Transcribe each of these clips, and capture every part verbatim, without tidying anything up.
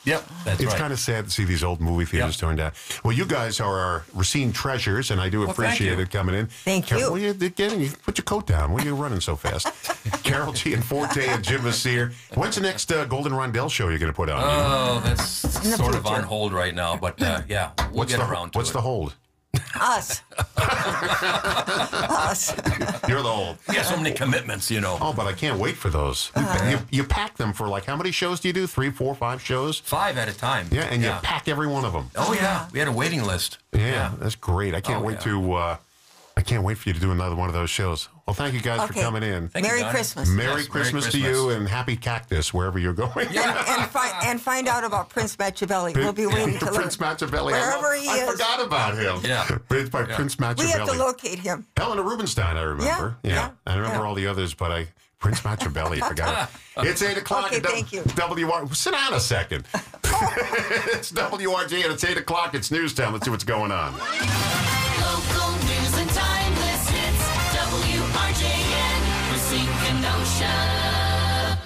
Yep, that's It's right. kind of sad to see these old movie theaters Yep. torn down. Well, you guys are our Racine treasures, and I do Well, thank appreciate you. it coming in. Thank Carol, you. What are you getting? You put your coat down. What are you running so fast? Carol G. and Forte and Jim Vasir. When's the next uh, Golden Rondell show you're going to put on? Oh, that's In the sort of future. on hold right now, but uh, yeah, we'll what's get the, around to What's it. the hold? Us. Us. You're the hold. We got so many commitments, you know. Oh, but I can't wait for those. You, Uh-huh. you, you pack them for like, how many shows do you do? Three, four, five shows? Five at a time. Yeah, and yeah. you pack every one of them. Oh, yeah. We had a waiting list. Yeah, that's great. I can't Oh, wait yeah. to. Uh, I can't wait for you to do another one of those shows. Well, thank you guys for Okay. coming in. Thank you, Merry Don. Christmas. Merry, Yes, Christmas Merry to you Christmas. and happy cactus wherever you're going. And, and, fi- and find out about Prince Machiavelli. We'll be waiting to learn. Prince Machiavelli. I Wherever love- he I is. forgot about him. Yeah. It's by Yeah. Prince We Machiavelli. have to locate him. Helena Rubinstein, I remember. Yeah, yeah, I remember yeah. all the others, but I Prince Machiavelli, I forgot it. It's eight o'clock. Okay, at W- thank you. W R. Sit down a second. It's W R J and it's eight o'clock. It's news time. Let's see what's going on. Local news and timeless hits. W R J N, Racine Kenosha.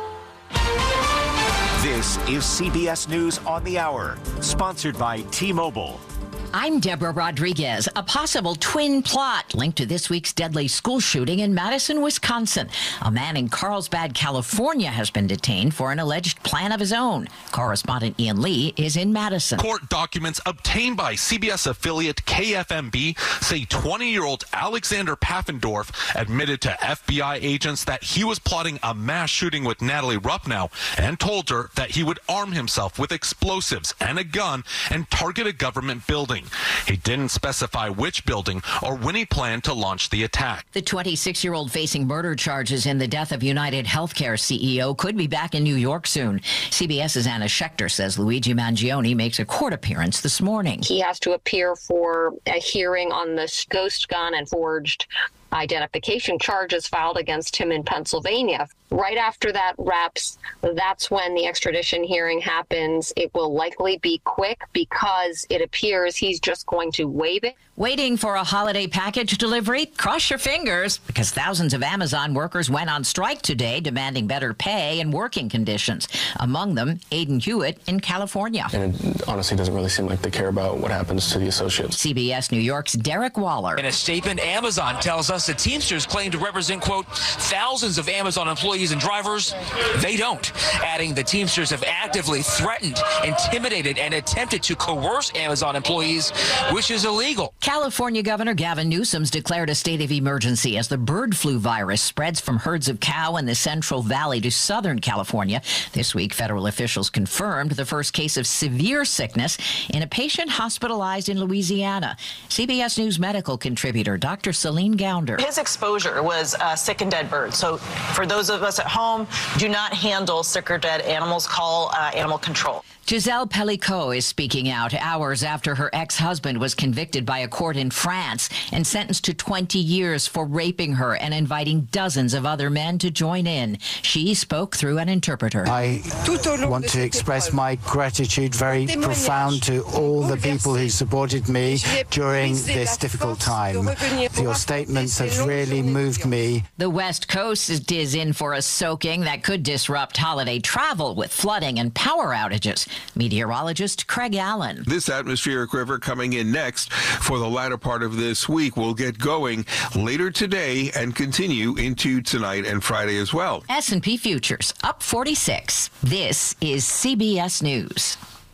This is C B S News on the Hour, sponsored by T-Mobile. I'm Deborah Rodriguez. A possible twin plot linked to this week's deadly school shooting in Madison, Wisconsin. A man in Carlsbad, California has been detained for an alleged plan of his own. Correspondent Ian Lee is in Madison. Court documents obtained by C B S affiliate K F M B say twenty-year-old Alexander Paffendorf admitted to F B I agents that he was plotting a mass shooting with Natalie Ruppnow and told her that he would arm himself with explosives and a gun and target a government building. He didn't specify which building or when he planned to launch the attack. The twenty-six-year-old facing murder charges in the death of United Healthcare C E O could be back in New York soon. CBS's Anna Schechter says Luigi Mangione makes a court appearance this morning. He has to appear for a hearing on the ghost gun and forged identification charges filed against him in Pennsylvania. Right after that wraps, that's when the extradition hearing happens. It will likely be quick because it appears he's just going to waive it. Waiting for a holiday package delivery? Cross your fingers, because thousands of Amazon workers went on strike today demanding better pay and working conditions. Among them, Aiden Hewitt in California. And it honestly doesn't really seem like they care about what happens to the associates. C B S New York's Derek Waller. In a statement, Amazon tells us the Teamsters claim to represent, quote, thousands of Amazon employees and drivers. They don't. Adding the Teamsters have actively threatened, intimidated, and attempted to coerce Amazon employees, which is illegal. California Governor Gavin Newsom's declared a state of emergency as the bird flu virus spreads from herds of cow in the Central Valley to Southern California. This week, federal officials confirmed the first case of severe sickness in a patient hospitalized in Louisiana. C B S News medical contributor Doctor Celine Gounder. His exposure was uh, sick and dead birds. So for those of us at home, do not handle sick or dead animals. Call uh, animal control. Giselle Pellicot is speaking out hours after her ex-husband was convicted by a court in France and sentenced to twenty years for raping her and inviting dozens of other men to join in. She spoke through an interpreter. I want to express my gratitude very profound to all the people who supported me during this difficult time. Your statements have really moved me. The West Coast is in for a soaking that could disrupt holiday travel with flooding and power outages. Meteorologist Craig Allen. This atmospheric river coming in next for the latter part of this week will get going later today and continue into tonight and Friday as well. S and P futures up forty-six. This is C B S News.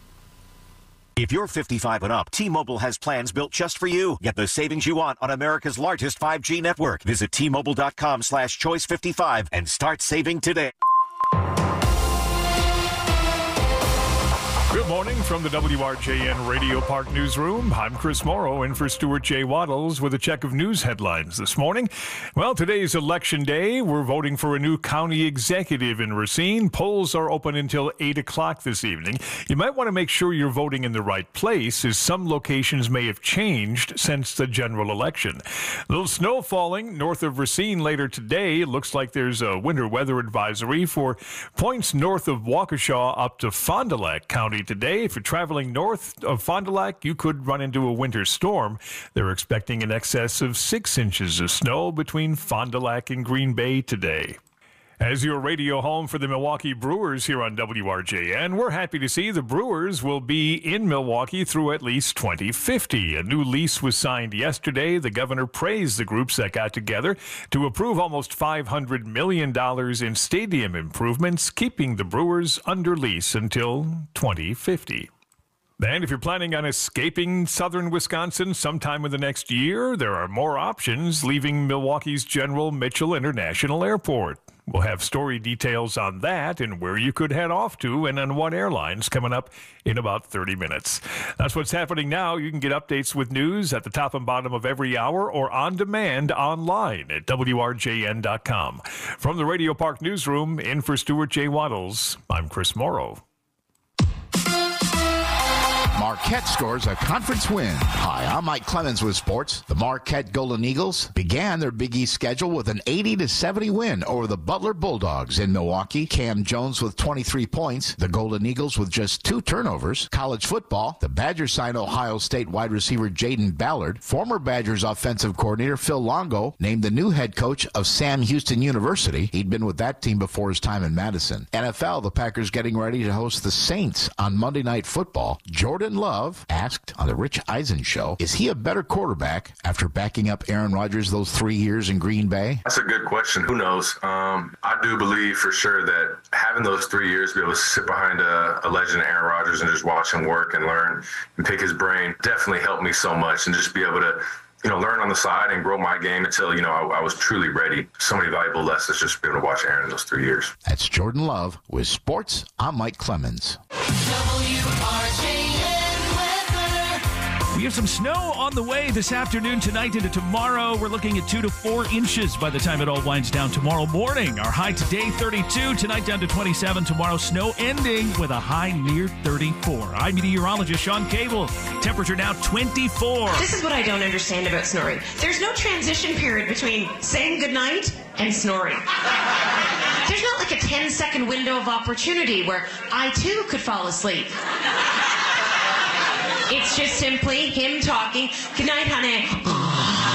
If you're fifty-five and up, T-Mobile has plans built just for you. Get the savings you want on America's largest five G network. Visit T-Mobile.com slash choice 55 and start saving today. Good morning from the W R J N Radio Park Newsroom. I'm Chris Morrow in for Stuart J. Waddles with a check of news headlines this morning. Well, today's election day. We're voting for a new county executive in Racine. Polls are open until eight o'clock this evening. You might want to make sure you're voting in the right place, as some locations may have changed since the general election. A little snow falling north of Racine later today. It looks like there's a winter weather advisory for points north of Waukesha up to Fond du Lac County today. If you're traveling north of Fond du Lac, you could run into a winter storm. They're expecting in excess of six inches of snow between Fond du Lac and Green Bay today. As your radio home for the Milwaukee Brewers here on W R J N, we're happy to see the Brewers will be in Milwaukee through at least twenty fifty. A new lease was signed yesterday. The governor praised the groups that got together to approve almost five hundred million dollars in stadium improvements, keeping the Brewers under lease until twenty fifty. And if you're planning on escaping southern Wisconsin sometime in the next year, there are more options leaving Milwaukee's General Mitchell International Airport. We'll have story details on that and where you could head off to and on what airlines coming up in about thirty minutes. That's what's happening now. You can get updates with news at the top and bottom of every hour or on demand online at W R J N dot com. From the Radio Park Newsroom, in for Stuart J. Waddles, I'm Chris Morrow. Marquette scores a conference win. Hi, I'm Mike Clemens with sports. The Marquette Golden Eagles began their Big East schedule with an eighty to seventy win over the Butler Bulldogs in Milwaukee. Cam Jones with twenty-three points. The Golden Eagles with just two turnovers. College football, the Badgers signed Ohio State wide receiver Jaden Ballard. Former Badgers offensive coordinator Phil Longo named the new head coach of Sam Houston University. He'd been with that team before his time in Madison. N F L, the Packers getting ready to host the Saints on Monday Night Football. Jordan Love asked on the Rich Eisen show, is he a better quarterback after backing up Aaron Rodgers those three years in Green Bay? That's a good question. Who knows? Um, I do believe for sure that having those three years to be able to sit behind a, a legend, Aaron Rodgers, and just watch him work and learn and pick his brain definitely helped me so much, and just be able to, you know, learn on the side and grow my game until, you know, I, I was truly ready. So many valuable lessons just being able to watch Aaron those three years. That's Jordan Love with sports. I'm Mike Clemens. W R J N. We have some snow on the way this afternoon, tonight, into tomorrow. We're looking at two to four inches by the time it all winds down tomorrow morning. Our high today, thirty-two. Tonight, down to twenty-seven. Tomorrow, snow ending with a high near thirty-four. I'm meteorologist Sean Cable. Temperature now twenty-four. This is what I don't understand about snoring. There's no transition period between saying goodnight and snoring. There's not like a ten-second window of opportunity where I, too, could fall asleep. It's just simply him talking, good night, honey.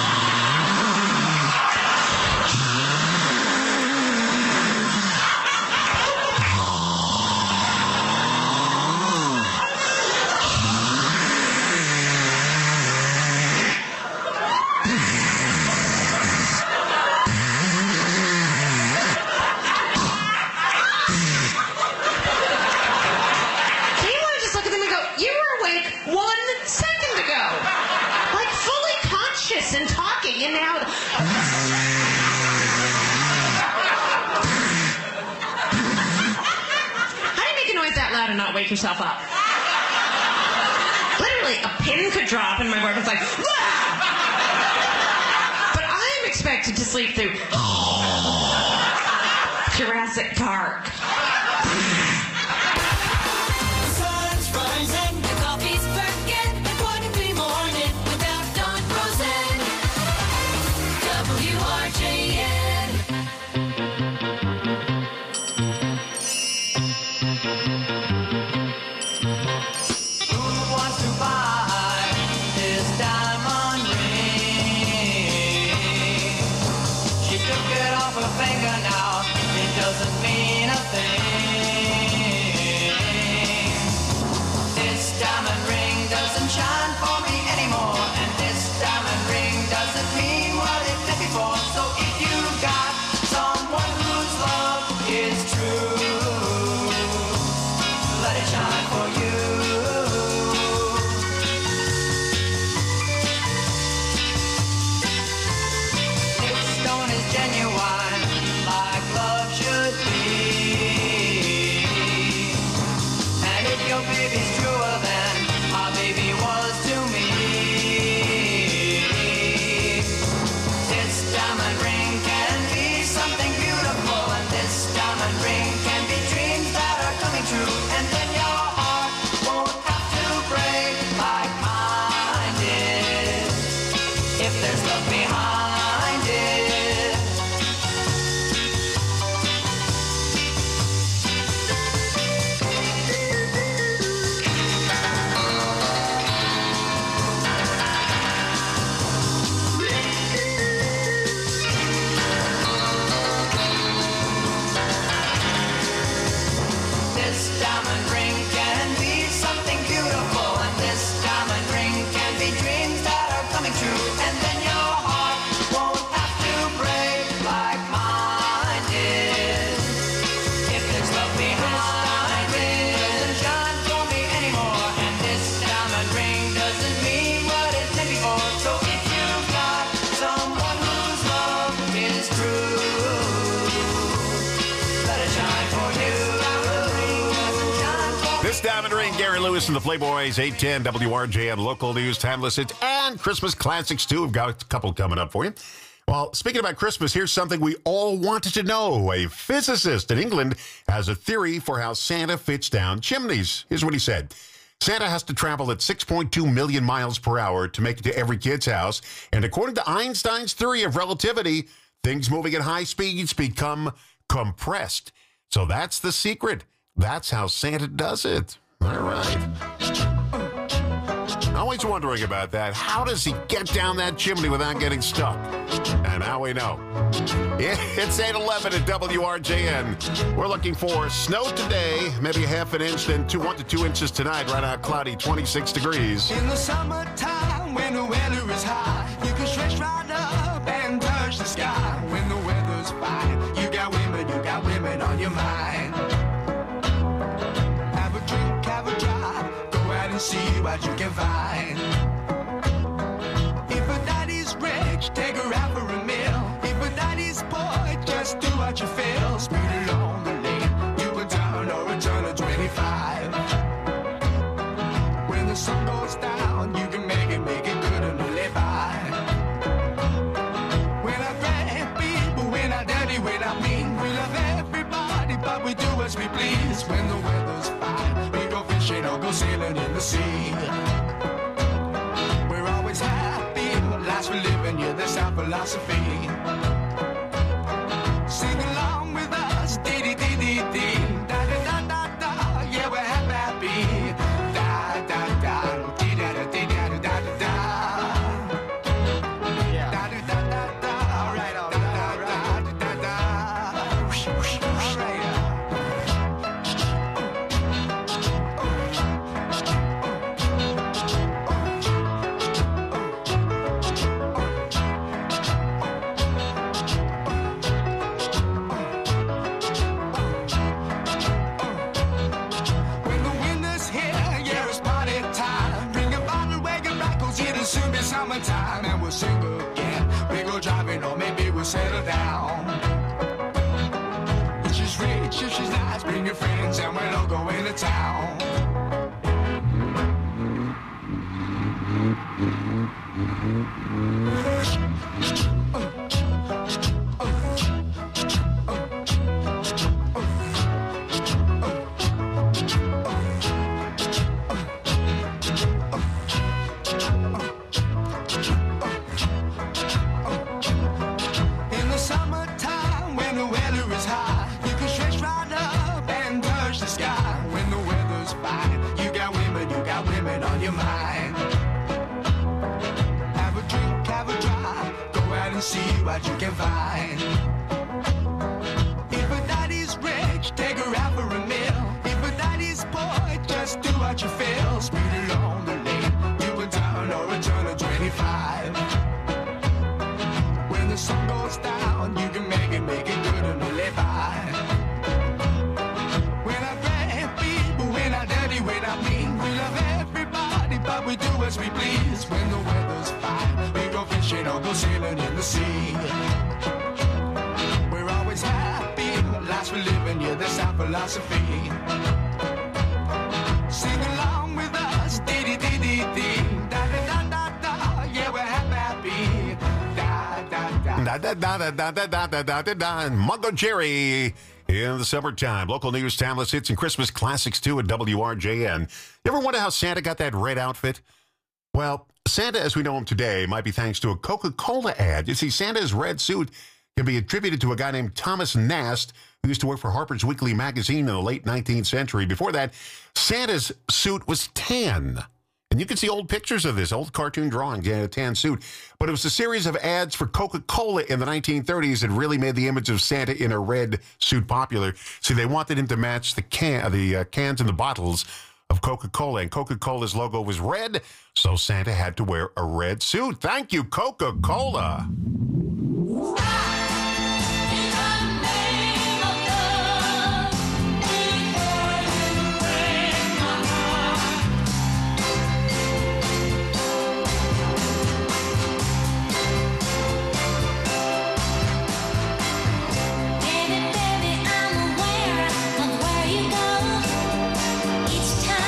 And now, how do you make a noise that loud and not wake yourself up? Literally, a pin could drop and my boyfriend's like, wah! But I'm expected to sleep through Jurassic Park. Finger now, it doesn't mean a thing. It's Diamond Ring, Gary Lewis and the Playboys, eight ten W R J N, local news, timeless hits, and Christmas classics, too. We've got a couple coming up for you. Well, speaking about Christmas, here's something we all wanted to know. A physicist in England has a theory for how Santa fits down chimneys. Here's what he said. Santa has to travel at six point two million miles per hour to make it to every kid's house. And according to Einstein's theory of relativity, things moving at high speeds become compressed. So that's the secret. That's how Santa does it. All right. Always wondering about that. How does he get down that chimney without getting stuck? And now we know. It's eight eleven at W R J N. We're looking for snow today, maybe a half an inch, then two, one to two inches tonight. Right out cloudy, twenty-six degrees. In the summertime, when the weather is high, you can stretch right up and touch the sky. When the weather's fine, you got women, you got women on your mind. Have a drink, have a drive, go out and see what you can find. If a daddy's rich, take her out for a meal. If a daddy's poor, just do what you feel. Speed along the lane, you a turn or a turn of twenty-five. When the sun goes down, you can make it, make it good and live by. When I grab people, when I dirty, when I mean, we love everybody, but we do as we please. When the weather's fine, we go fishing or go sailing in the sea. We're always happy, lives we live in, yeah, that's our philosophy. Sing along with us, dee dee dee dee dee, da da da da da, yeah, we're happy. Da da da, dee da da dee da da da da. Da da da da da, all right, all right, all right, da da da. Whoosh, whoosh, whoosh, all right. When the winter's here, yeah, it's party time. Bring a bottle, wagon back, 'cause it'll soon be summertime. And we'll sing again. We go driving, or maybe we'll settle down. If she's rich, if she's nice, bring your friends, and we'll all go into town. In the summertime, when the weather is high, you can stretch right up and touch the sky. When the weather's fine, you got women, you got women on your mind. Have a drink, have a drive, go out and see what you can find. If a daddy's rich, take her out for a meal. If a daddy's poor, just do what you feel. Speed along the lane, you a turn or a turn of twenty-five. When the sun goes down, you can make it, make it good and live by. When I grab people, when I dirty, when I mean, we love everybody, but we do as we please. When the weather's fine, we go fishing or go sailing in the sea. We're always happy, lives we live in, yeah, that's our philosophy. Sing along with us, dee dee dee dee dee, da da da da da, yeah, we're happy. Da da da. Da da da da da da da da da da da. Mungo Jerry in the summertime. Local news, timeless hits, and Christmas classics too at W R J N. You ever wonder how Santa got that red outfit? Well, Santa as we know him today might be thanks to a Coca-Cola ad. You see, Santa's red suit can be attributed to a guy named Thomas Nast, who used to work for Harper's Weekly magazine in the late nineteenth century. Before that, Santa's suit was tan. And you can see old pictures of this, old cartoon drawings, yeah, a tan suit. But it was a series of ads for Coca-Cola in the nineteen thirties that really made the image of Santa in a red suit popular. See, they wanted him to match the can, the uh, cans and the bottles of Coca-Cola. And Coca-Cola's logo was red, so Santa had to wear a red suit. Thank you, Coca-Cola. Baby, baby, I'm aware of where you go. Each time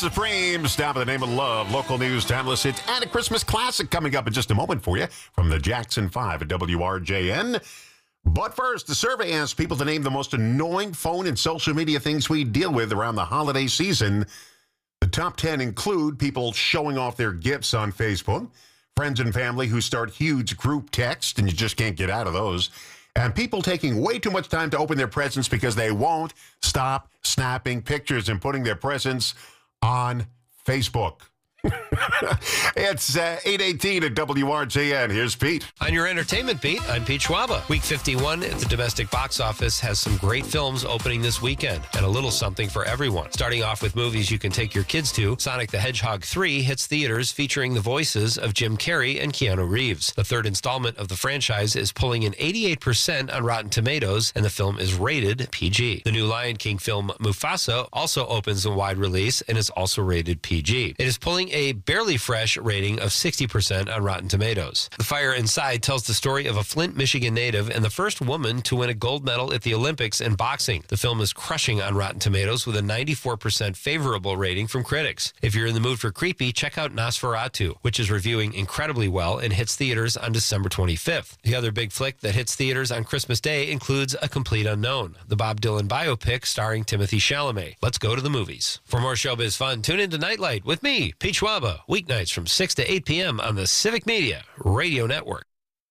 Supremes, down by the name of love. Local news, timeless hits, and a Christmas classic coming up in just a moment for you from the Jackson five at W R J N. But first, the survey asks people to name the most annoying phone and social media things we deal with around the holiday season. The top ten include people showing off their gifts on Facebook, friends and family who start huge group texts, and you just can't get out of those, and people taking way too much time to open their presents because they won't stop snapping pictures and putting their presents on Facebook. It's uh, eight eighteen at W R J N. Here's Pete. On your entertainment beat, I'm Pete Schwaba. Week fifty-one at the domestic box office has some great films opening this weekend and a little something for everyone. Starting off with movies you can take your kids to, Sonic the Hedgehog three hits theaters featuring the voices of Jim Carrey and Keanu Reeves. The third installment of the franchise is pulling in eighty-eight percent on Rotten Tomatoes, and the film is rated P G. The new Lion King film Mufasa also opens a wide release and is also rated P G. It is pulling a barely fresh rating of sixty percent on Rotten Tomatoes. The Fire Inside tells the story of a Flint, Michigan native and the first woman to win a gold medal at the Olympics in boxing. The film is crushing on Rotten Tomatoes with a ninety-four percent favorable rating from critics. If you're in the mood for creepy, check out Nosferatu, which is reviewing incredibly well and hits theaters on December twenty-fifth. The other big flick that hits theaters on Christmas Day includes A Complete Unknown, the Bob Dylan biopic starring Timothée Chalamet. Let's go to the movies. For more showbiz fun, tune in to Nightlight with me, Pete Schwaba, weeknights from six to eight p.m. on the Civic Media Radio Network.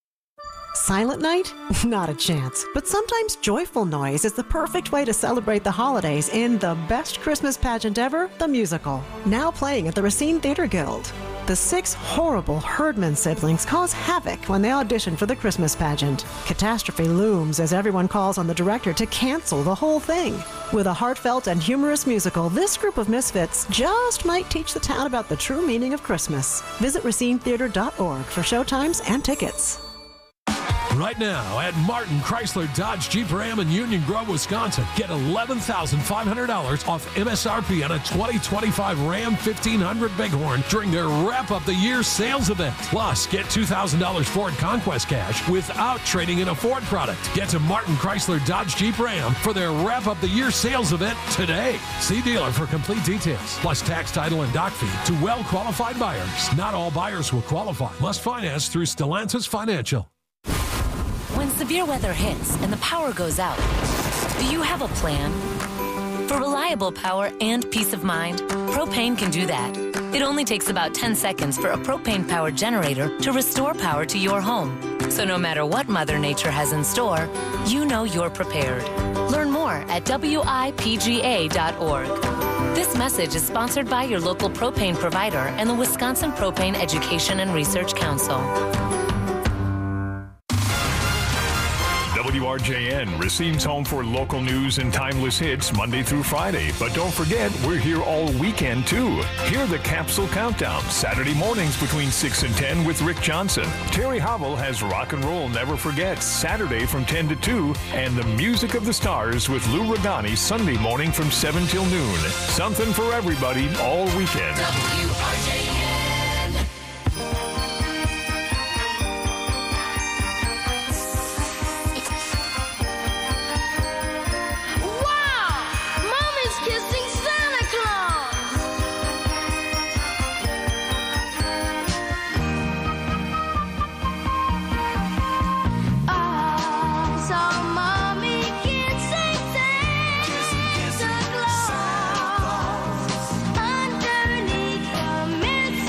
Silent Night? Not a chance. But sometimes joyful noise is the perfect way to celebrate the holidays in the best Christmas pageant ever, the musical. Now playing at the Racine Theater Guild. The six horrible Herdman siblings cause havoc when they audition for the Christmas pageant. Catastrophe looms as everyone calls on the director to cancel the whole thing. With a heartfelt and humorous musical, this group of misfits just might teach the town about the true meaning of Christmas. Visit racine theater dot org for showtimes and tickets. Right now at Martin Chrysler Dodge Jeep Ram in Union Grove, Wisconsin, get eleven thousand five hundred dollars off M S R P on a twenty twenty-five Ram fifteen hundred Bighorn during their Wrap Up the Year sales event. Plus, get two thousand dollars Ford Conquest cash without trading in a Ford product. Get to Martin Chrysler Dodge Jeep Ram for their Wrap Up the Year sales event today. See dealer for complete details, plus tax, title, and dock fee to well-qualified buyers. Not all buyers will qualify. Must finance through Stellantis Financial. When severe weather hits and the power goes out, do you have a plan? For reliable power and peace of mind, Propane can do that. It only takes about ten seconds for a propane-powered generator to restore power to your home. So no matter what Mother Nature has in store, you know you're prepared. Learn more at W I P G A dot org. This message is sponsored by your local propane provider and the Wisconsin Propane Education and Research Council. W R J N, Racine's home for local news and timeless hits Monday through Friday. But don't forget, we're here all weekend, too. Hear the Capsule Countdown, Saturday mornings between six and ten with Rick Johnson. Terry Howell has Rock and Roll Never Forget, Saturday from ten to two, and the Music of the Stars with Lou Regani, Sunday morning from seven till noon. Something for everybody all weekend. W R J N. Underneath the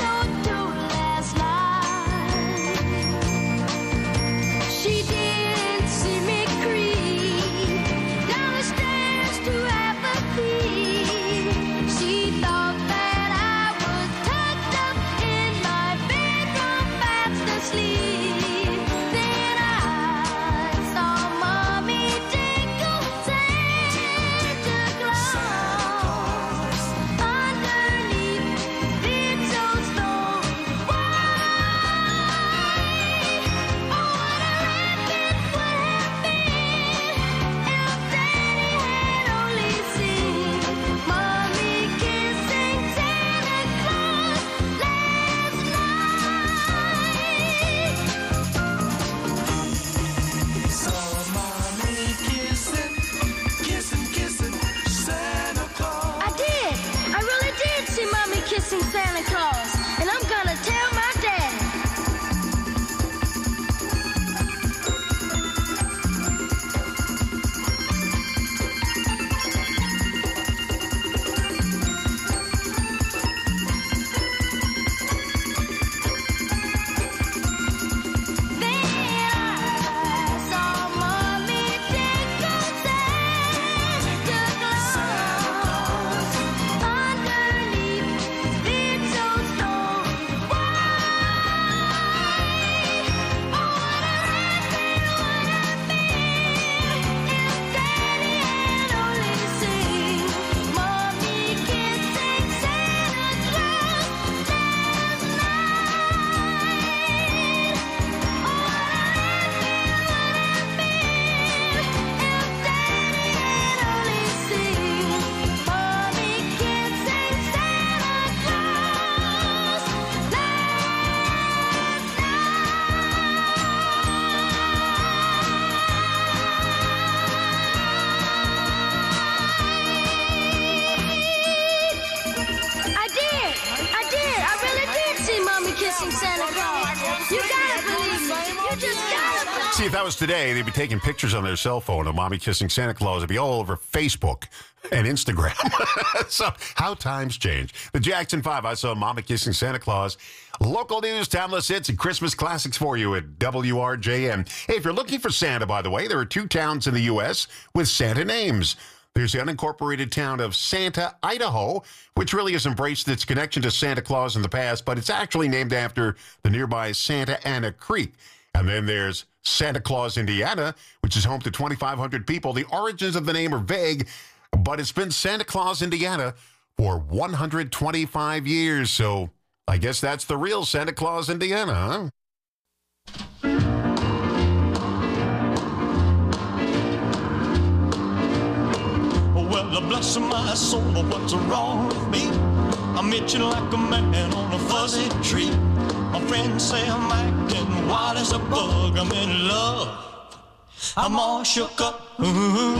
You gotta believe me. You just gotta believe me. See, if that was today, they'd be taking pictures on their cell phone of mommy kissing Santa Claus. It'd be all over Facebook and Instagram. So, how times change. The Jackson five, I saw Mama kissing Santa Claus. Local news, timeless hits, and Christmas classics for you at W R J M. Hey, if you're looking for Santa, by the way, there are two towns in the U S with Santa names. There's the unincorporated town of Santa, Idaho, which really has embraced its connection to Santa Claus in the past, but it's actually named after the nearby Santa Ana Creek. And then there's Santa Claus, Indiana, which is home to twenty-five hundred people. The origins of the name are vague, but it's been Santa Claus, Indiana for one hundred twenty-five years. So I guess that's the real Santa Claus, Indiana, huh? Well, bless my soul, what's wrong with me? I'm itching like a man on a fuzzy tree. My friends say I'm acting wild as a bug. I'm in love. I'm all shook up. Ooh,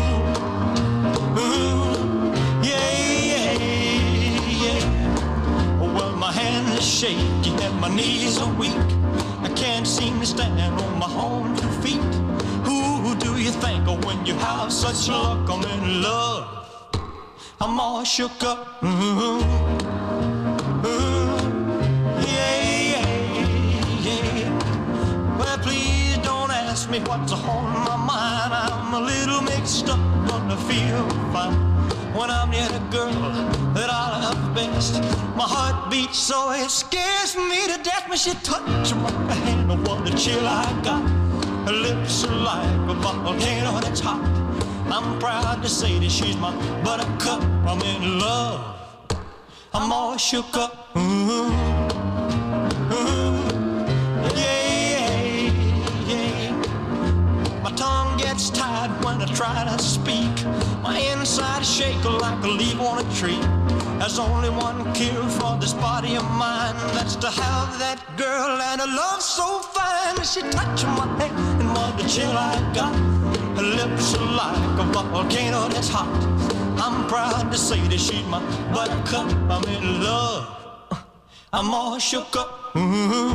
ooh, yeah, yeah, yeah. Well, my hands are shaky and my knees are weak. I can't seem to stand on my own two feet. Who do you think of when you have such luck? I'm in love. I'm all shook up. Ooh, ooh, yeah, yeah, yeah. Well, please don't ask me what's on my mind. I'm a little mixed up, but I feel fine when I'm near the girl that I love best. My heart beats so it scares me to death when she touches my hand. Oh, what a chill I got. Her lips are like a volcano that's hot. I'm proud to say that she's my buttercup. I'm in love. I'm all shook up. Ooh, ooh, yeah, yeah. My tongue gets tied when I try to speak. My inside shake like a leaf on a tree. There's only one cure for this body of mine. That's to have that girl and a love so fine. She touched my hand and what the chill I got. Her lips are like a volcano that's hot. I'm proud to say that she's my buttercup. I'm in love. I'm all shook up. Ooh,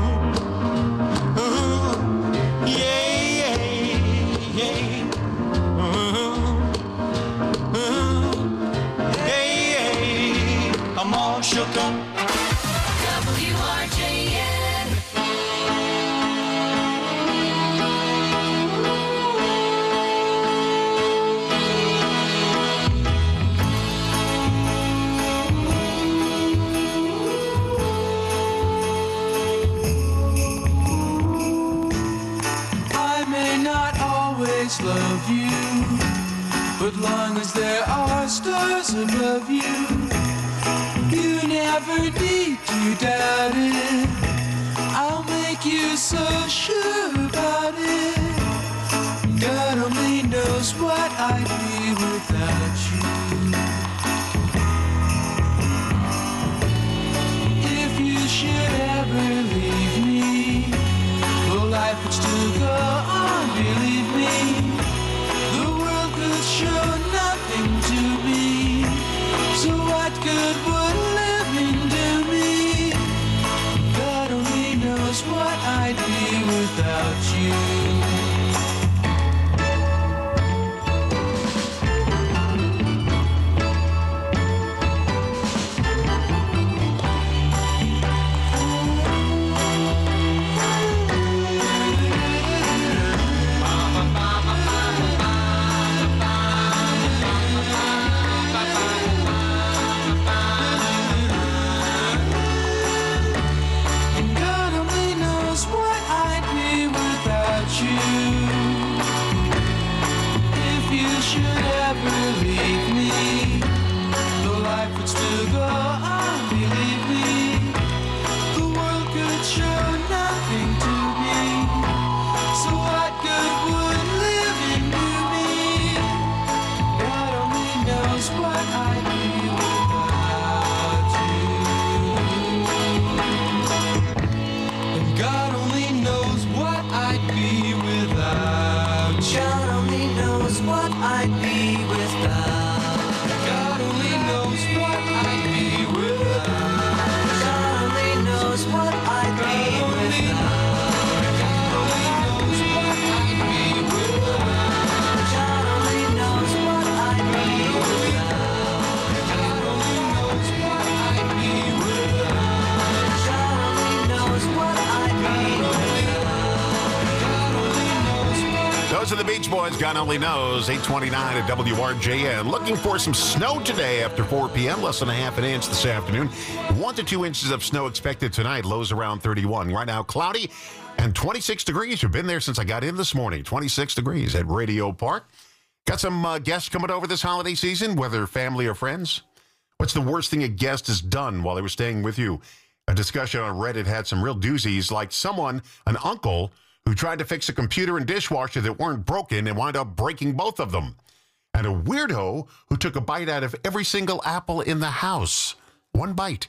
ooh, yeah, yeah, yeah. Ooh, ooh, yeah, yeah. I'm all shook up. W R J N. Love you, but long as there are stars above you, you never need to doubt it. I'll make you so sure about it. God only knows what I'd be without you. If you should ever leave me, well, life would still go on, believe me. Show nothing to me, so what good would living do me? God only knows what I'd be without you. boys, God only knows. eight twenty-nine at W R J N. Looking for some snow today after four p.m. Less than a half an inch this afternoon. One to two inches of snow expected tonight. Lows around thirty-one. Right now, cloudy and twenty-six degrees. We've been there since I got in this morning. twenty-six degrees at Radio Park. Got some uh, guests coming over this holiday season, whether family or friends. What's the worst thing a guest has done while they were staying with you? A discussion on Reddit had some real doozies, like someone, an uncle, who tried to fix a computer and dishwasher that weren't broken and wound up breaking both of them. And a weirdo who took a bite out of every single apple in the house. One bite.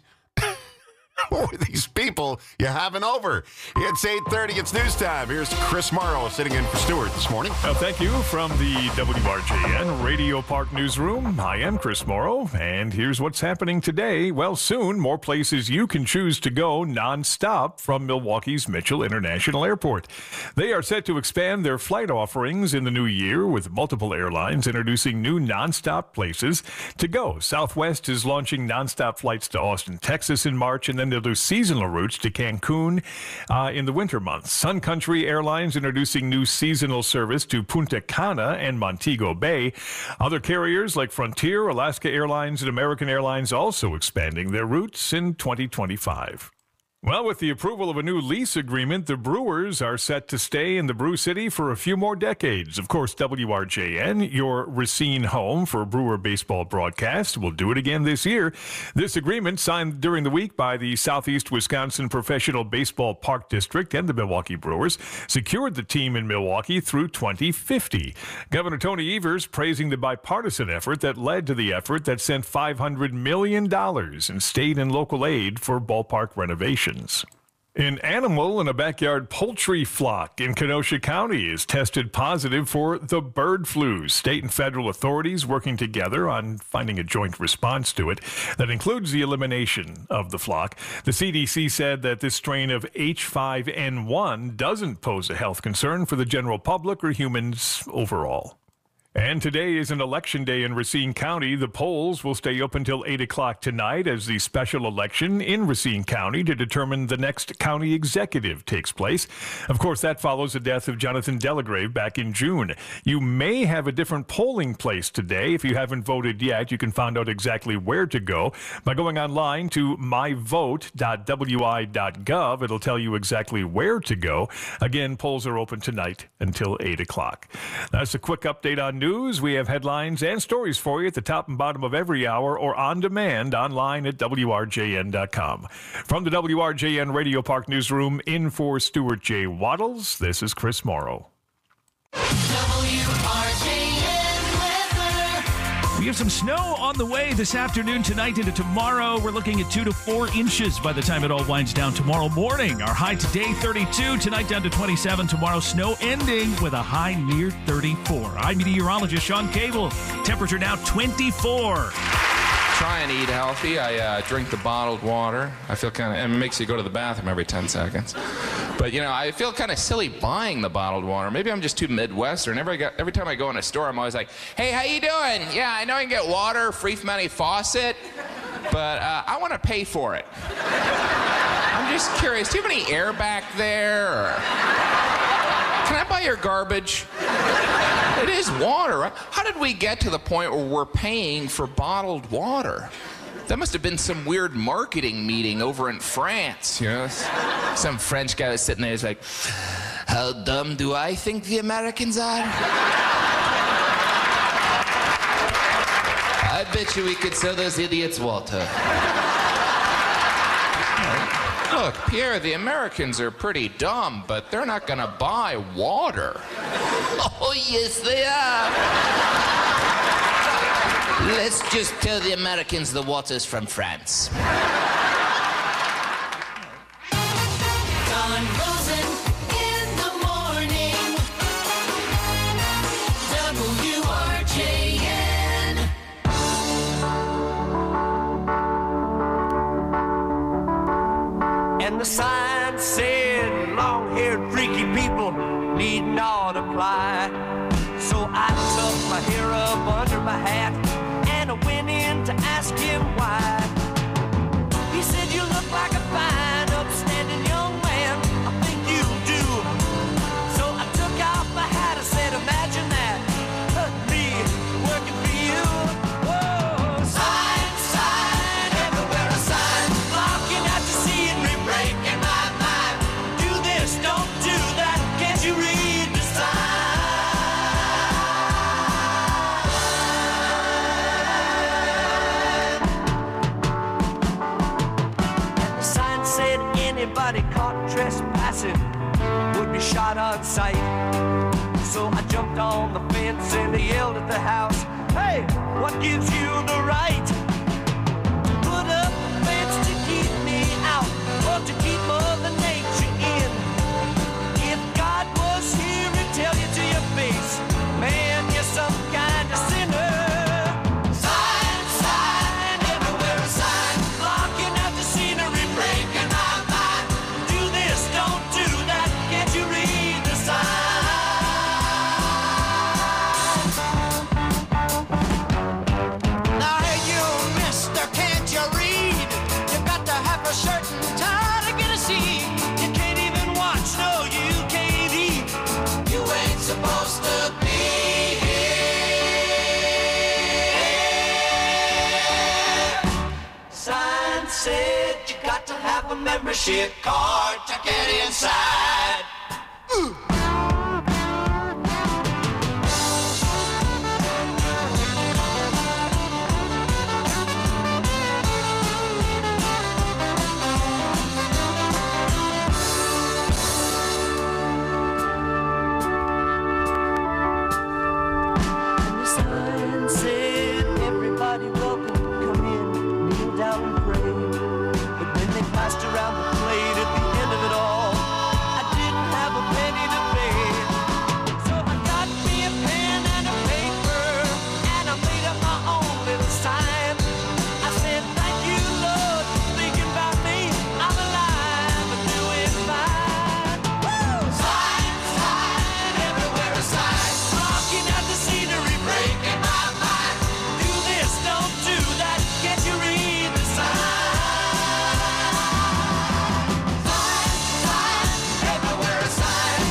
Who are these people you having over? It's eight thirty. It's news time. Here's Chris Morrow sitting in for Stuart this morning. Well, thank you from the W R J N Radio Park Newsroom. I am Chris Morrow, and here's what's happening today. Well, soon, more places you can choose to go nonstop from Milwaukee's Mitchell International Airport. They are set to expand their flight offerings in the new year, with multiple airlines introducing new nonstop places to go. Southwest is launching nonstop flights to Austin, Texas in March, and then they'll do seasonal routes to Cancun uh, in the winter months. Sun Country Airlines introducing new seasonal service to Punta Cana and Montego Bay. Other carriers like Frontier, Alaska Airlines, and American Airlines also expanding their routes in twenty twenty-five. Well, with the approval of a new lease agreement, the Brewers are set to stay in the Brew City for a few more decades. Of course, W R J N, your Racine home for Brewer baseball broadcast, will do it again this year. This agreement, signed during the week by the Southeast Wisconsin Professional Baseball Park District and the Milwaukee Brewers, secured the team in Milwaukee through twenty fifty. Governor Tony Evers praising the bipartisan effort that led to the effort that sent five hundred million dollars in state and local aid for ballpark renovations. An animal in a backyard poultry flock in Kenosha County is tested positive for the bird flu. State and federal authorities working together on finding a joint response to it that includes the elimination of the flock. The C D C said that this strain of H five N one doesn't pose a health concern for the general public or humans overall. And today is an election day in Racine County. The polls will stay open till eight o'clock tonight as the special election in Racine County to determine the next county executive takes place. Of course, that follows the death of Jonathan Delagrave back in June. You may have a different polling place today. If you haven't voted yet, you can find out exactly where to go by going online to my vote dot w i dot gov. It'll tell you exactly where to go. Again, polls are open tonight until eight o'clock. That's a quick update on news. We have headlines and stories for you at the top and bottom of every hour or on demand online at W R J N dot com. From the W R J N Radio Park Newsroom, in for Stuart J. Waddles, this is Chris Morrow. W R J N weather. We have some snow on the way this afternoon, tonight into tomorrow. We're looking at two to four inches by the time it all winds down tomorrow morning. Our high today, thirty-two. Tonight down to twenty-seven. Tomorrow, snow ending with a high near thirty-four. I'm meteorologist Sean Cable. Temperature now twenty-four. Try and eat healthy. I uh, drink the bottled water. I feel kind of, and it makes you go to the bathroom every ten seconds. But, you know, I feel kind of silly buying the bottled water. Maybe I'm just too Midwestern. Every, every time I go in a store, I'm always like, hey, how you doing? Yeah, I know I can get water free from any faucet, but uh, I want to pay for it. I'm just curious, do you have any air back there? Or can I buy your garbage? It is water, right? How did we get to the point where we're paying for bottled water? That must have been some weird marketing meeting over in France, you know? Some French guy was sitting there, he's like, how dumb do I think the Americans are? I bet you we could sell those idiots water. Look, Pierre, the Americans are pretty dumb, but they're not gonna buy water. Oh, yes, they are. Let's just tell the Americans the water's from France. Don Rosen in the morning. W R J N. And the sign said, long-haired freaky people need not apply. So I tucked my hair up under my hat and I went in to ask him why. He said, you look like a fine, upstanding young man. I think you do. So I took off my hat and said, imagine that. be shot on sight. So I jumped on the fence and I yelled at the house, hey, what gives you the right to put up a fence to keep me out or to keep Mother Nature in? If God was here, he'd tell you to your face, man, you're some kind of sinner. Sign, sign, everywhere a sign, blocking out the scenery, breaking our mind. Do this, don't do that, can't you read the sign? Now hey you, mister, can't you read? You got to have a certain time to get a seat. You can't even watch, no, you can't eat. You ain't supposed to be Sign said you got to have a membership card to get inside. Ooh. And the sign said everybody welcome, come in, kneel down and pray. But when they passed around the plate at the end of it all, I didn't have a penny to pay. So I got me a pen and a paper, and I made up my own little sign. I said, thank you, Lord, for thinking about me. I'm alive and doing fine. Woo! Sign, sign, everywhere a sign, blocking out the scenery, breaking my mind. Do this, don't do that, can't you read the sign? Everywhere a sign.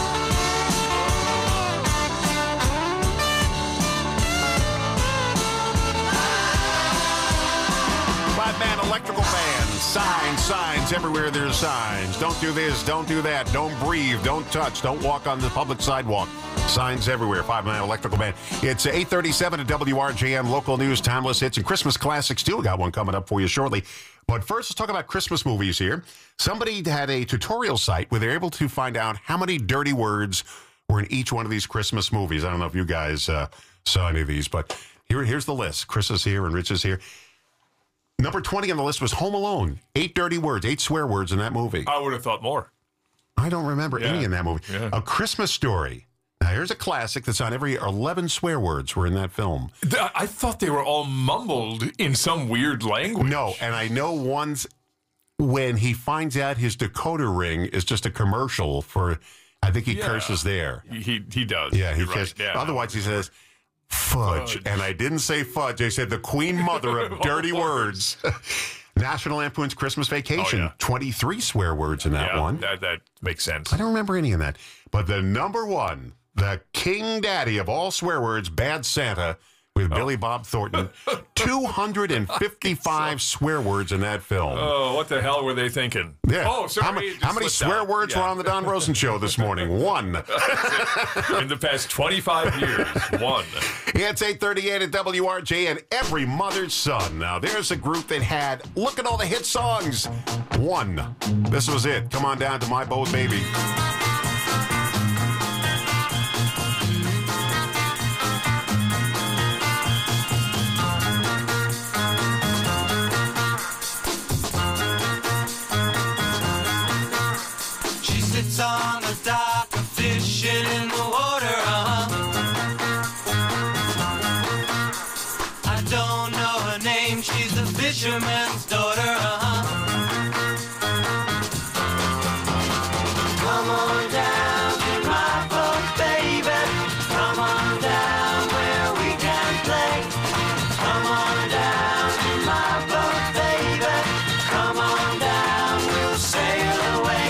Five-man electrical band. Signs, signs. Everywhere there's signs. Don't do this. Don't do that. Don't breathe. Don't touch. Don't walk on the public sidewalk. Signs everywhere. Five-man electrical band. It's eight thirty-seven at W R J M. Local news, timeless hits, and Christmas classics, too. We got one coming up for you shortly. But first, let's talk about Christmas movies here. Somebody had a tutorial site where they're able to find out how many dirty words were in each one of these Christmas movies. I don't know if you guys uh, saw any of these, but here, here's the list. Chris is here and Rich is here. Number twenty on the list was Home Alone. Eight dirty words, eight swear words in that movie. I would have thought more. I don't remember Yeah. any in that movie. Yeah. A Christmas Story. Now, here's a classic that's on every eleven swear words were in that film. Th- I thought they were all mumbled in some weird language. No, and I know one's when he finds out his decoder ring is just a commercial for, I think he Yeah. curses there. He he does. Yeah, he You're right. curses. Yeah. Otherwise, he says, fudge. Fudge. And I didn't say fudge. I said the queen mother of dirty words. National Lampoon's Christmas Vacation. Oh, yeah. twenty-three swear words in that Yeah, one. That, that makes sense. I don't remember any in that. But the number one, the king daddy of all swear words, Bad Santa, with Oh. Billy Bob Thornton. two hundred fifty-five swear words in that film. Oh, what the hell were they thinking? Yeah. Oh, sorry. How, ma- it just how many slipped swear out. words Yeah. were on the Don Rosen show this morning? One. In the past twenty-five years, one. It's eight thirty-eight at W R J and every mother's son. Now, there's a group that had, look at all the hit songs. One. This was it. Come on down to My Boat Baby. She sits on the dock, fishing in the water, uh-huh. I don't know her name, she's a fisherman's daughter, uh-huh. Come on down to my boat, baby. Come on down where we can play. Come on down to my boat, baby. Come on down, we'll sail away.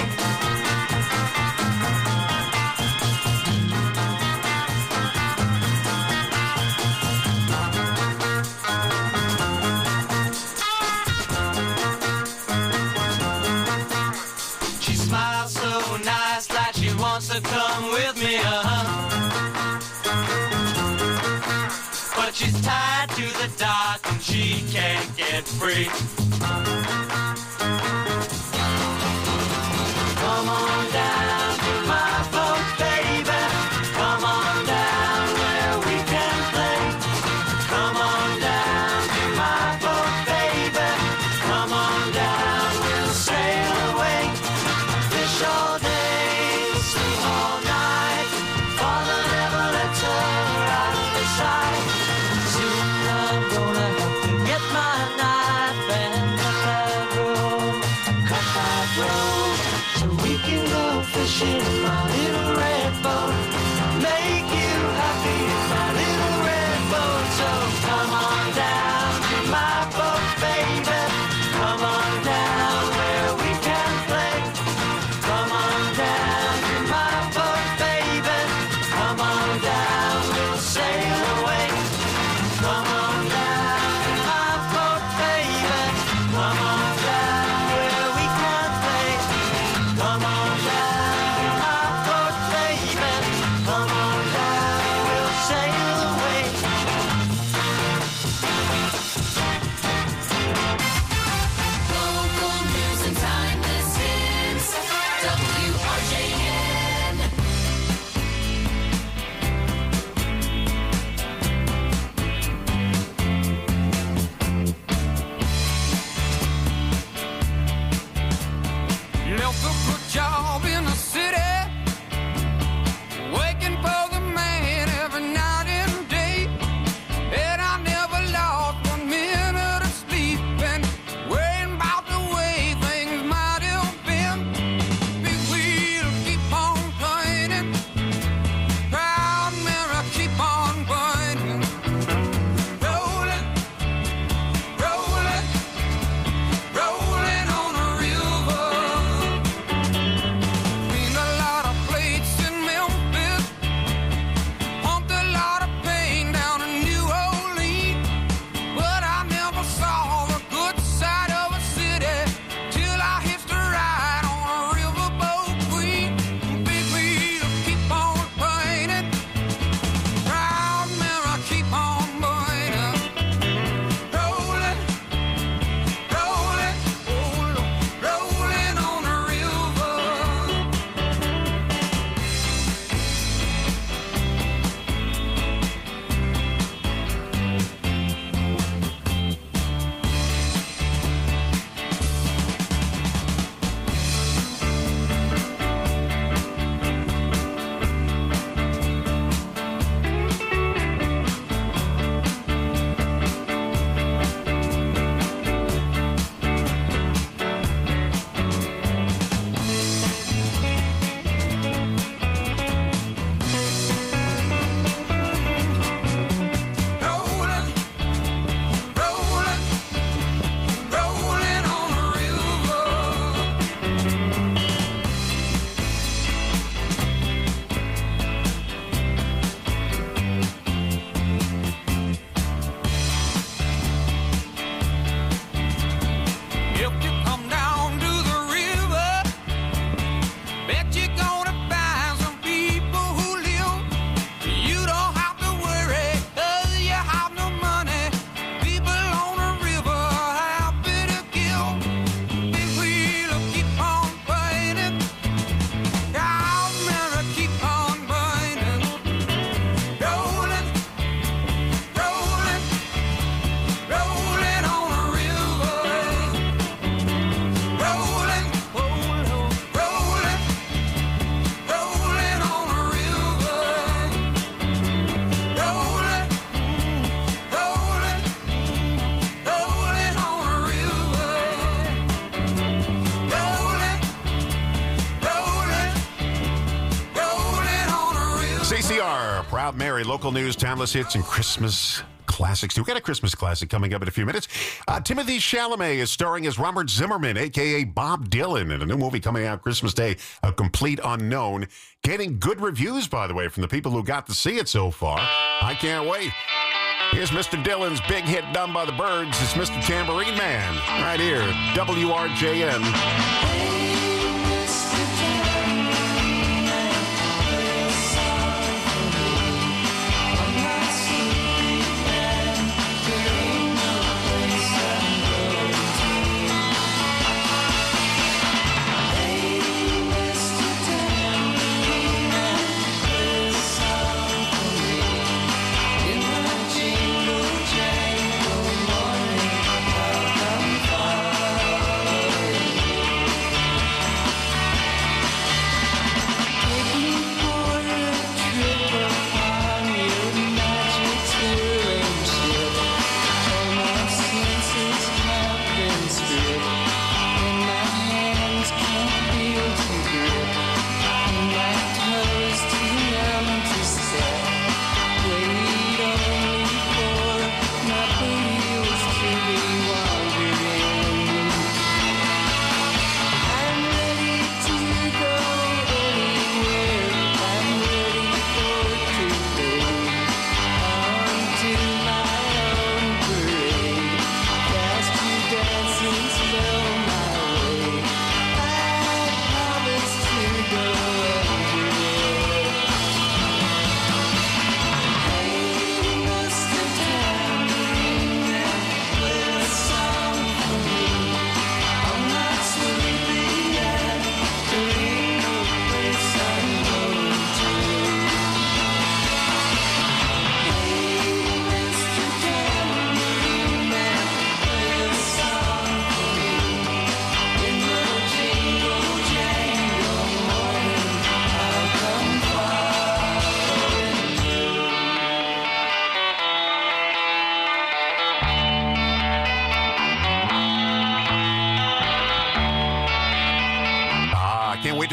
She smiles so nice like she wants to come with me, uh-huh. But she's tied to the dock and she can't get free. Come on down to my fishing in my little red boat. Make you happy in my little red boat. So come on down to my boat, baby. Come on down where we can play. Come on down to my boat, baby. Come on down, we'll sail away. Come on down to my boat, baby. Come on down where we can play. Come on down to my boat, baby. Come on down, we'll sail away. Local news and timeless hits. W R J N. You left a good job in the city, waking for the man every night and day. And I never lost one minute of sleep and worrying about the way things might have been. Big wheel keep on turning, proud mirror keep on burning. Rolling, rolling, rolling on the river. Cleaned a lot of plates in Memphis, pumped a lot of pain down in New Orleans. But I never saw the good side of a city till I hitched a ride on a riverboat queen. Big wheel keep on burning, proud mirror keep on burning. Rolling, rolling, rolling, rolling on the river. Rolling, rolling, rolling on the river. If you come down to the river, bet you're gonna find some people who live. You don't have to worry, 'cause you have no money. People on the river happy to give. Big wheel keep on burning, proud mirror keep on burning. Rolling, rolling, rolling on the river. Rolling, rolling, rolling, rolling on the river. Rolling, rolling, rolling on the river. Rolling, rolling, rolling on the river. C C R, Proud Mary, local news, timeless hits, and Christmas classics. We've got a Christmas classic coming up in a few minutes. Uh, Timothy Chalamet is starring as Robert Zimmerman, a k a. Bob Dylan, in a new movie coming out Christmas Day, A Complete Unknown. Getting good reviews, by the way, from the people who got to see it so far. I can't wait. Here's Mister Dylan's big hit done by the Byrds. It's Mister Tambourine Man, right here, W R J N. Jingle jangle morning, welcome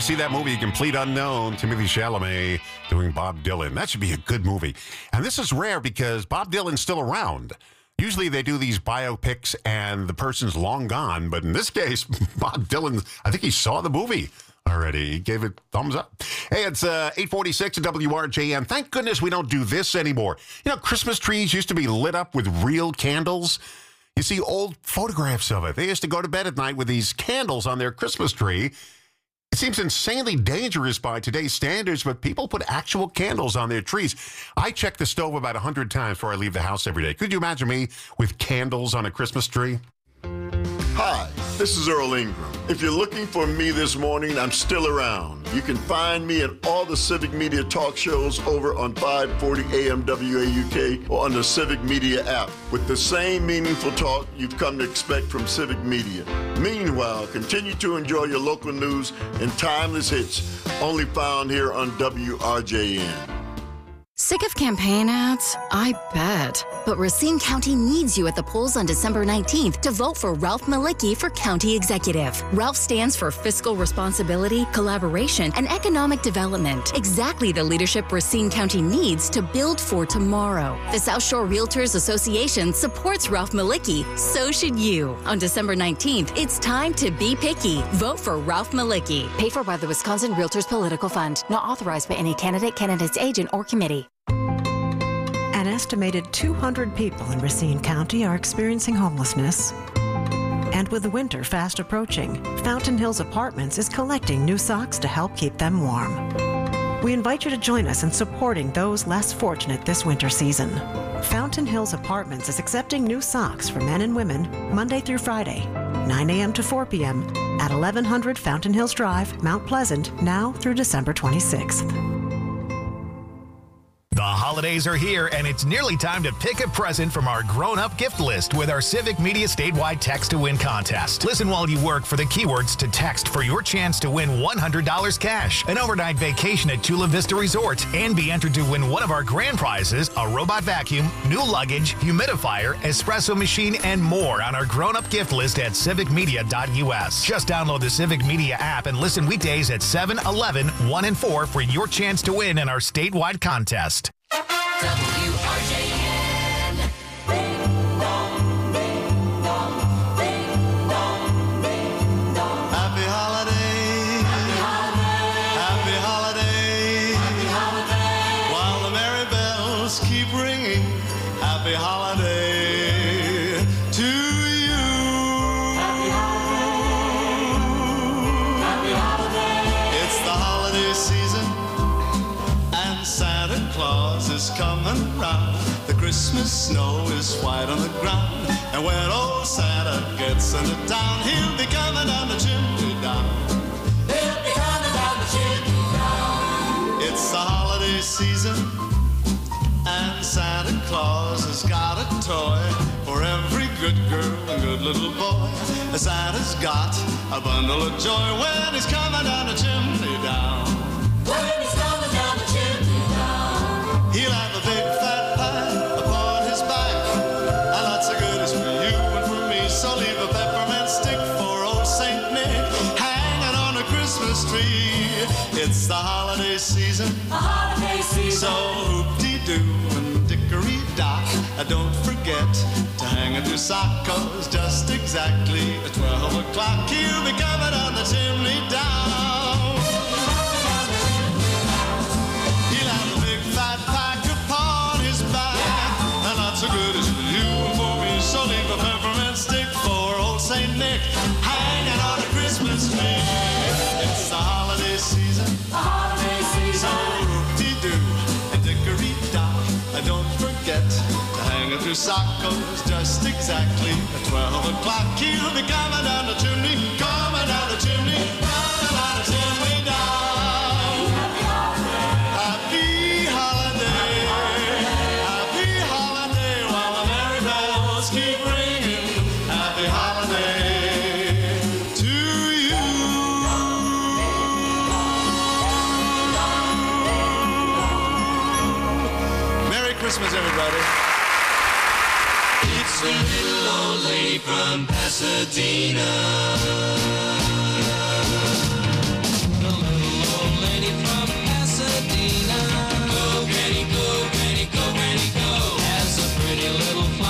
see that movie, Complete Unknown, Timothy Chalamet doing Bob Dylan. That should be a good movie. And this is rare because Bob Dylan's still around. Usually they do these biopics and the person's long gone, but in this case, Bob Dylan, I think he saw the movie already. He gave it thumbs up. Hey, it's uh, eight forty-six at W R J M. Thank goodness we don't do this anymore. You know, Christmas trees used to be lit up with real candles. You see old photographs of it. They used to go to bed at night with these candles on their Christmas tree. It seems insanely dangerous by today's standards, but people put actual candles on their trees. I check the stove about one hundred times before I leave the house every day. Could you imagine me with candles on a Christmas tree? Hi, this is Earl Ingram. If you're looking for me this morning, I'm still around. You can find me at all the Civic Media talk shows over on five forty A M W A U K or on the Civic Media app with the same meaningful talk you've come to expect from Civic Media. Meanwhile, continue to enjoy your local news and timeless hits only found here on W R J N. Sick of campaign ads? I bet. But Racine County needs you at the polls on December nineteenth to vote for Ralph Malicki for county executive. Ralph stands for fiscal responsibility, collaboration, and economic development. Exactly the leadership Racine County needs to build for tomorrow. The South Shore Realtors Association supports Ralph Malicki. So should you. On December nineteenth, it's time to be picky. Vote for Ralph Malicki. Paid for by the Wisconsin Realtors Political Fund. Not authorized by any candidate, candidate's agent, or committee. An estimated two hundred people in Racine County are experiencing homelessness. And with the winter fast approaching, Fountain Hills Apartments is collecting new socks to help keep them warm. We invite you to join us in supporting those less fortunate this winter season. Fountain Hills Apartments is accepting new socks for men and women Monday through Friday, nine a.m. to four p.m. at eleven hundred Fountain Hills Drive, Mount Pleasant, now through December twenty-sixth. The holidays are here, and it's nearly time to pick a present from our grown-up gift list with our Civic Media statewide Text to Win contest. Listen while you work for the keywords to text for your chance to win one hundred dollars cash, an overnight vacation at Chula Vista Resort, and be entered to win one of our grand prizes, a robot vacuum, new luggage, humidifier, espresso machine, and more on our grown-up gift list at civic media dot u s. Just download the Civic Media app and listen weekdays at seven, eleven, one, and four for your chance to win in our statewide contest. W R J N. Happy holiday. Happy holiday. Happy holiday. Happy holiday. While the merry bells keep ringing, happy holiday to you. Happy holiday. Happy holiday. It's the holiday season, and Santa Claus is coming round. The Christmas snow is white on the ground, and when old Santa gets into town, he'll be coming down the chimney down. He'll be coming down the chimney down. It's the holiday season, and Santa Claus has got a toy for every good girl and good little boy. Santa's got a bundle of joy when he's coming down the chimney down. When he's coming down the chimney down, he'll have a big fat pie upon his back, and lots of goodies for you and for me. So leave a peppermint stick for old Saint Nick hanging on a Christmas tree. It's the holiday season, the holiday season. So hoop-dee-doo and dickory-dock, don't forget to hang up your sock, 'cause just exactly at twelve o'clock he'll be coming down the chimney down. So good as for you and for me. So leave a peppermint stick for old Saint Nick hanging on a Christmas tree. It's the holiday season, the holiday season. So hoop-dee-doo and dickory-dock, and don't forget to hang up your sock, 'cause just exactly at twelve o'clock he'll be coming down the chimney, coming down the chimney, coming down the chimney down. Happy holiday. Happy holiday. Keep ringing, happy holiday to you. Merry Christmas, everybody. It's a little old lady from Pasadena. The little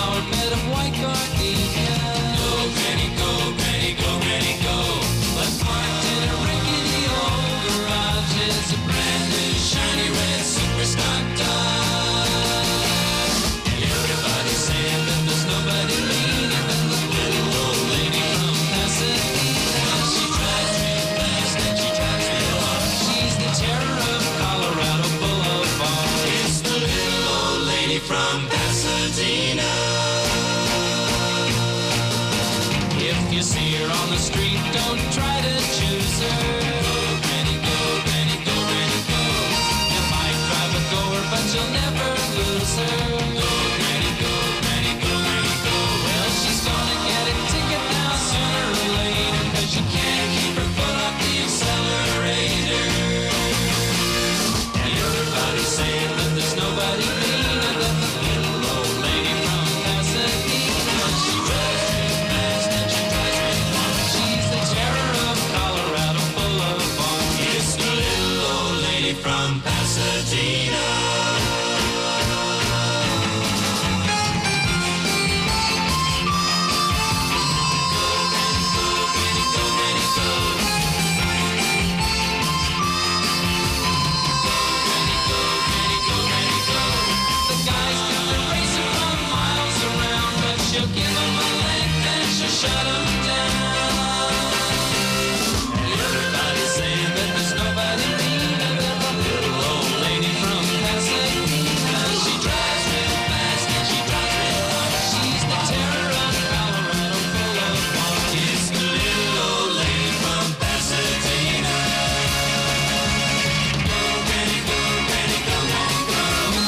flower bed of white gardenia. Go, Granny, go, Granny, go, Granny, go. But parked in a rickety old garage is a brand new shiny red super stock Dodge. Everybody's saying that there's nobody meaner than the little old lady from Pasadena. She drives real fast and she drives real hard. She's the terror of Colorado Boulevard. It's the little old lady from Pasadena. If you see her on the street, don't try to choose her. Go, Granny, go, Granny, go, Granny, go. You might drive a goer, but you'll never lose her. Go, Granny, go, Granny, go, Granny, go. Well, she's gonna get a ticket now sooner or later, 'cause you can't keep her foot off the accelerator. And everybody's saying that there's nobody meaner than the little old lady from Pasadena. She drives real fast and she drives real hard. She's the terror of Colorado Boulevard. It's the little old lady from Pasadena. The guys think they're racing from miles around, but she'll give them a length and she'll shut them down. Everybody's saying that there's nobody meaner than the little old lady from Pasadena. She drives real fast and she drives real hard. She's the terror of Colorado Boulevard. It's the little old lady from Pasadena. Go, Granny, go, Granny, go, Granny, go.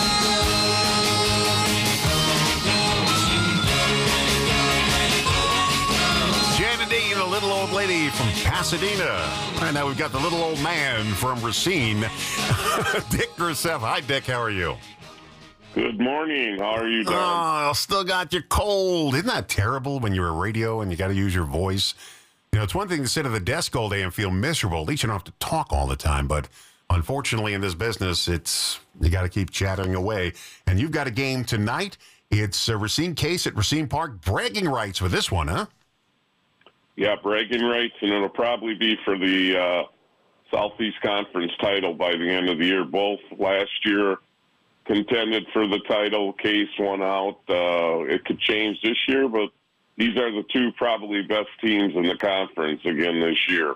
Janet Dean, the little old lady from Pasadena. And now we've got the little old man from Racine, Dick Graceffa. Hi, Dick. How are you? Good morning. How are you, Don? Oh, still got your cold. Isn't that terrible when you're a radio and you got to use your voice? You know, it's one thing to sit at the desk all day and feel miserable. At least you don't have to talk all the time. But unfortunately, in this business, it's you got to keep chattering away. And you've got a game tonight. It's uh, Racine Case at Racine Park. Bragging rights with this one, huh? Yeah, bragging rights, and it'll probably be for the uh, Southeast Conference title by the end of the year. Both last year contended for the title. Case won out. Uh, it could change this year, but these are the two probably best teams in the conference again this year.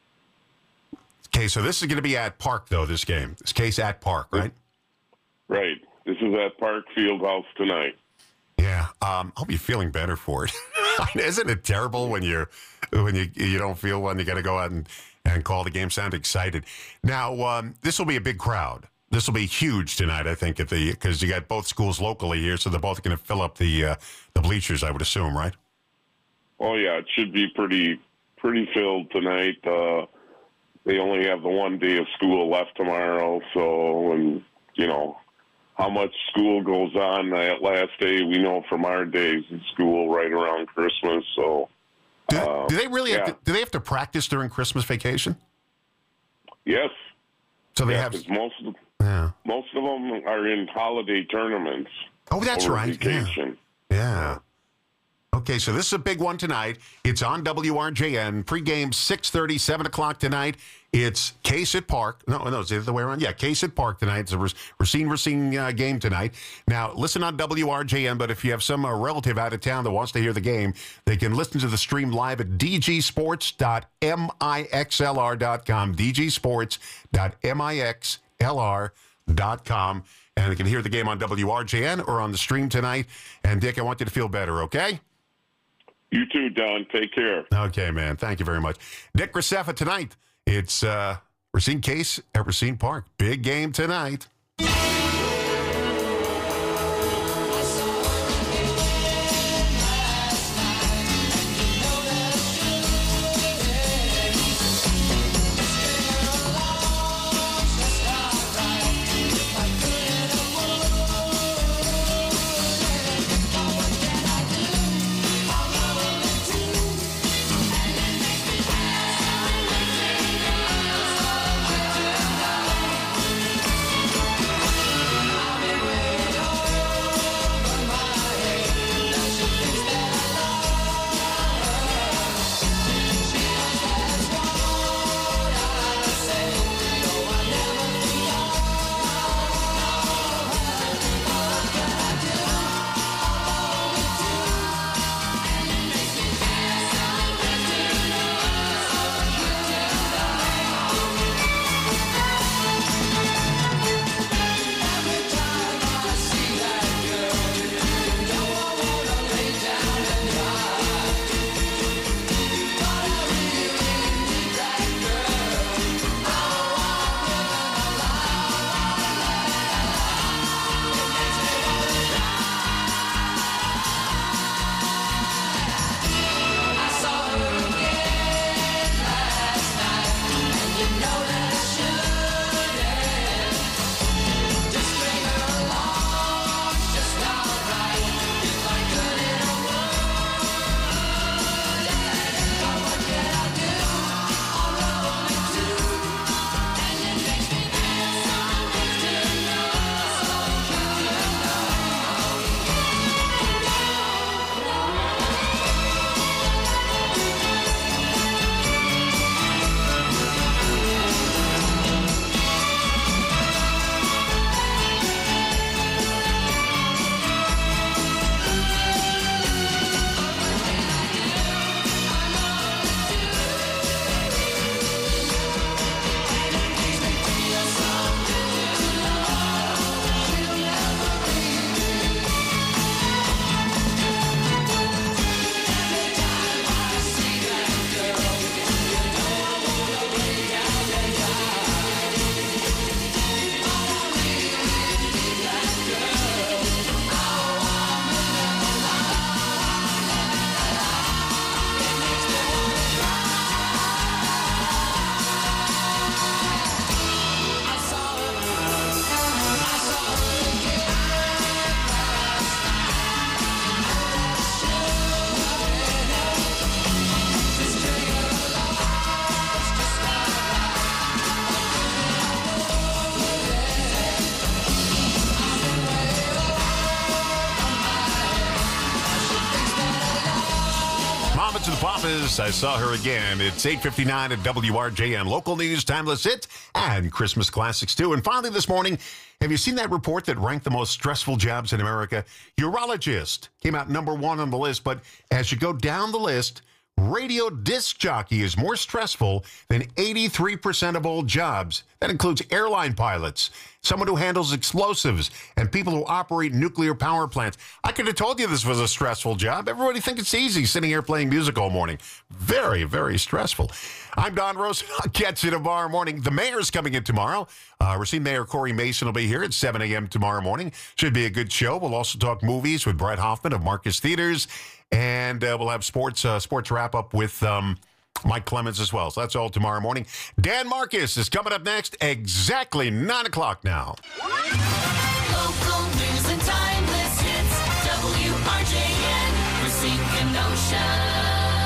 Okay, so this is going to be at Park, though, this game. This Case at Park, right? Right. This is at Park Fieldhouse tonight. Yeah, um, I'll be feeling better for it. Isn't it terrible when you when you you don't feel one? You got to go out and, and call the game. Sound excited. Now, um, this will be a big crowd. This will be huge tonight, I think, at the because you got both schools locally here, so they're both going to fill up the uh, the bleachers, I would assume, right? Oh yeah, it should be pretty pretty filled tonight. Uh, they only have the one day of school left tomorrow, so and you know. How much school goes on that last day, we know from our days in school right around Christmas. So, do, uh, do they really yeah. have to, do they have to practice during Christmas vacation? Yes. So they yeah, have 'cause most of yeah. most of them are in holiday tournaments. Oh, that's over right. Vacation. Yeah. yeah. Okay, so this is a big one tonight. It's on W R J N. Pre-game six thirty, seven o'clock tonight. It's Case at Park. No, no, it's the other way around. Yeah, Case at Park tonight. It's a Racine Racine uh, game tonight. Now, listen on W R J N, but if you have some uh, relative out of town that wants to hear the game, they can listen to the stream live at d g sports dot mixlr dot com. d g sports dot mixlr dot com. And they can hear the game on W R J N or on the stream tonight. And, Dick, I want you to feel better, okay? You too, Don. Take care. Okay, man. Thank you very much. Dick Graceffa tonight. It's uh, Racine Case at Racine Park. Big game tonight. to the Papas. I saw her again. It's eight fifty-nine at W R J M. Local news, timeless hits, and Christmas classics, too. And finally this morning, have you seen that report that ranked the most stressful jobs in America? Urologist came out number one on the list, but as you go down the list, radio disc jockey is more stressful than eighty-three percent of all jobs. That includes airline pilots, someone who handles explosives, and people who operate nuclear power plants. I could have told you this was a stressful job. Everybody thinks it's easy sitting here playing music all morning. Very, very stressful. I'm Don Rosen. I'll catch you tomorrow morning. The mayor's coming in tomorrow. Uh, Racine Mayor Corey Mason will be here at seven a.m. tomorrow morning. Should be a good show. We'll also talk movies with Brett Hoffman of Marcus Theaters. And uh, we'll have sports uh, sports wrap-up with um, Mike Clemens as well. So that's all tomorrow morning. Dan Marcus is coming up next, exactly nine o'clock now. Local news and timeless hits. W R J N, Racine Kenosha.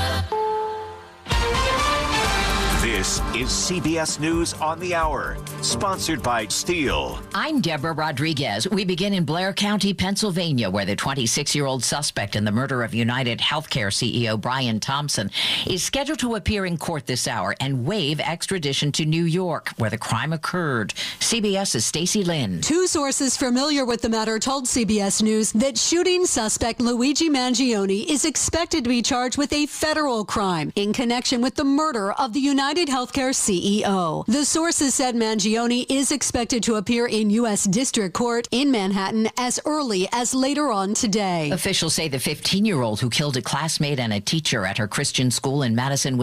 This is C B S News on the Hour, sponsored by Steel. I'm Deborah Rodriguez. We begin in Blair County, Pennsylvania, where the twenty-six-year-old suspect in the murder of United Healthcare C E O Brian Thompson is scheduled to appear in court this hour and waive extradition to New York, where the crime occurred. CBS's Stacey Lynn. Two sources familiar with the matter told C B S News that shooting suspect Luigi Mangione is expected to be charged with a federal crime in connection with the murder of the United Healthcare C E O. The sources said Mangione is expected to appear in U S District Court in Manhattan as early as later on today. Officials say the fifteen-year-old who killed a classmate and a teacher at her Christian school in Madison,